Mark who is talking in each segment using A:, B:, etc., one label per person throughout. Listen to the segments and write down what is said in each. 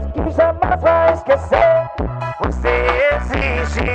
A: que jamais vai esquecer. Você exige,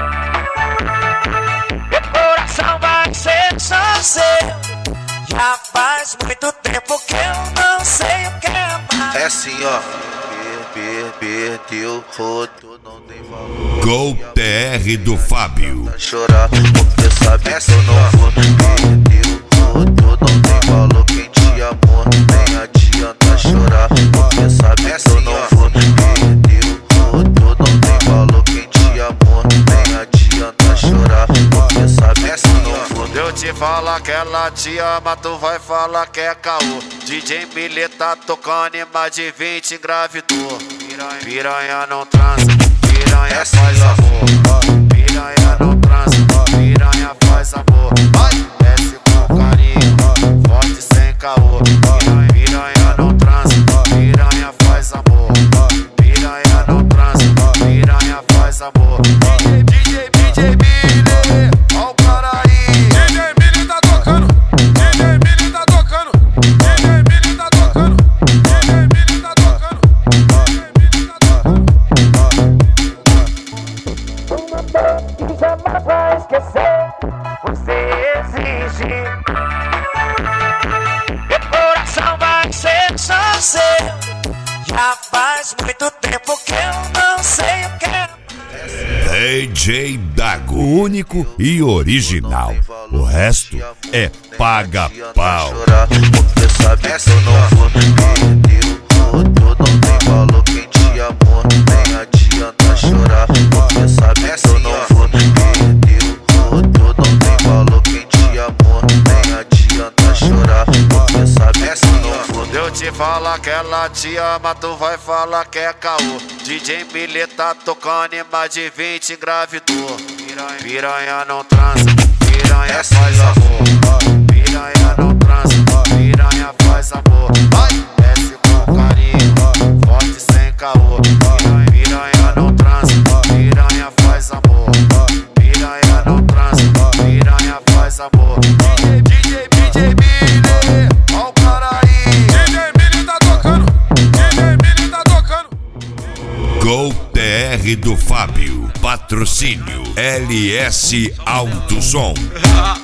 A: meu coração vai ser só seu. Já faz muito tempo que eu não sei o que é mais.
B: É assim, ó. Perdeu, rodo, não tem valor.
C: Gol TR do Fábio.
B: Chorar, porque sabe que eu não vou. Perdeu, rodo, não tem valor. Quem te amou, nem adianta chorar, porque sabe que eu não vou. Perdeu, rodo, não tem valor. Quem te amou, nem adianta chorar, porque sabe que eu não vou.
D: Eu te falar que ela te ama, tu vai falar que é caô. DJ Milê tá tocando e mais de 20 engravidou. Piranha não transa, piranha faz amor. Piranha não transa, piranha faz amor. Desce com carinho, forte sem caô. Piranha não transa, piranha faz amor. Piranha não transa, piranha faz amor. DJ Milê, ó o cara aí. DJ Milê tá tocando, DJ Milê tá tocando, DJ Milê tá tocando, DJ Milê tá tocando, DJ Milê tá tocando.
A: Uma vez que jamais vai esquecer. Você exige, meu coração vai ser só seu. Já faz muito tempo que eu não sei o que é.
C: DJ Dago, único e original. O resto é paga-pau.
B: Porque sabe que eu não vou. Perdeu, rodo, não tem valor. Quem te amou, nem adianta chorar, porque sabe que eu não vou. Perdeu, rodo, não tem valor. Quem te amou, nem adianta chorar, porque sabe que eu não vou.
D: Eu te falar que ela te ama, tu vai falar que é caô. DJ Milê tá tocando e mais de 20 engravidou. Piranha não transa, piranha faz amor. Piranha não transa, piranha faz amor. Desce com carinho, forte sem caô. Piranha não transa, piranha faz amor. Piranha não transa, piranha faz amor. DJ Milê, ó o cara aí. DJ Milê tá tocando, DJ Milê tá tocando.
C: Gol TR do Fábio. Patrocínio LS Alto Som.